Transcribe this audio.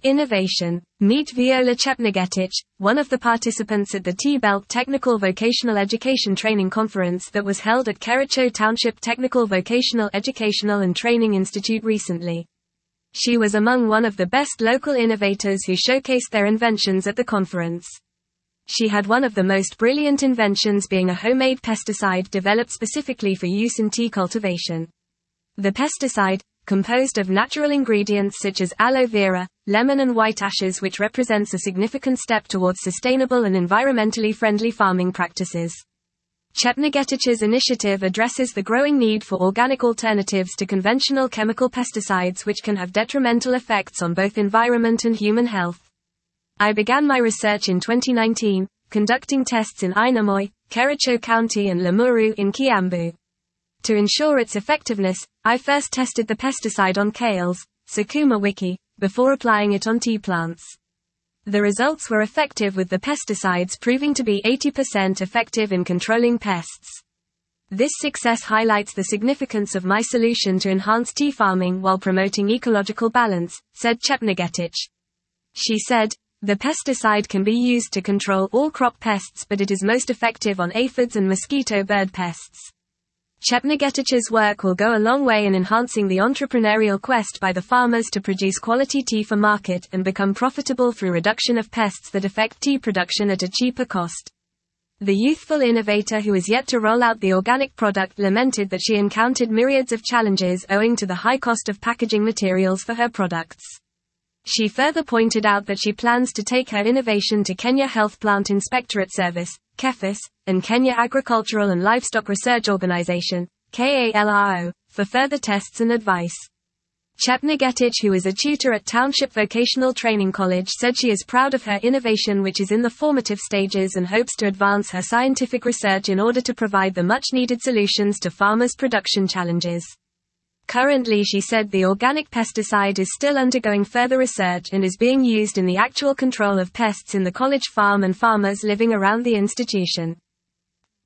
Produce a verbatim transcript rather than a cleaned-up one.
Innovation. Meet Viola Chepngetich, one of the participants at the T-Belt Technical Vocational Education Training Conference that was held at Kericho Township Technical Vocational Educational and Training Institute recently. She was among one of the best local innovators who showcased their inventions at the conference. She had one of the most brilliant inventions being a homemade pesticide developed specifically for use in tea cultivation. The pesticide, composed of natural ingredients such as aloe vera, lemon and white ashes, which represents a significant step towards sustainable and environmentally friendly farming practices. Chepnegetich's initiative addresses the growing need for organic alternatives to conventional chemical pesticides which can have detrimental effects on both environment and human health. I began my research in twenty nineteen, conducting tests in Ainamoy, Kericho County and Limuru in Kiambu. To ensure its effectiveness, I first tested the pesticide on kales, Sukuma wiki, before applying it on tea plants. The results were effective, with the pesticides proving to be eighty percent effective in controlling pests. This success highlights the significance of my solution to enhance tea farming while promoting ecological balance, said Chepngetich. She said, "The pesticide can be used to control all crop pests, but it is most effective on aphids and mosquito bird pests." Chepnegetich's work will go a long way in enhancing the entrepreneurial quest by the farmers to produce quality tea for market and become profitable through reduction of pests that affect tea production at a cheaper cost. The youthful innovator, who is yet to roll out the organic product, lamented that she encountered myriads of challenges owing to the high cost of packaging materials for her products. She further pointed out that she plans to take her innovation to Kenya Health Plant Inspectorate Service, KEPHIS, and Kenya Agricultural and Livestock Research Organization, K A L R O, for further tests and advice. Chepngetich, who is a tutor at Township Vocational Training College, said she is proud of her innovation, which is in the formative stages, and hopes to advance her scientific research in order to provide the much-needed solutions to farmers' production challenges. Currently, she said, the organic pesticide is still undergoing further research and is being used in the actual control of pests in the college farm and farmers living around the institution.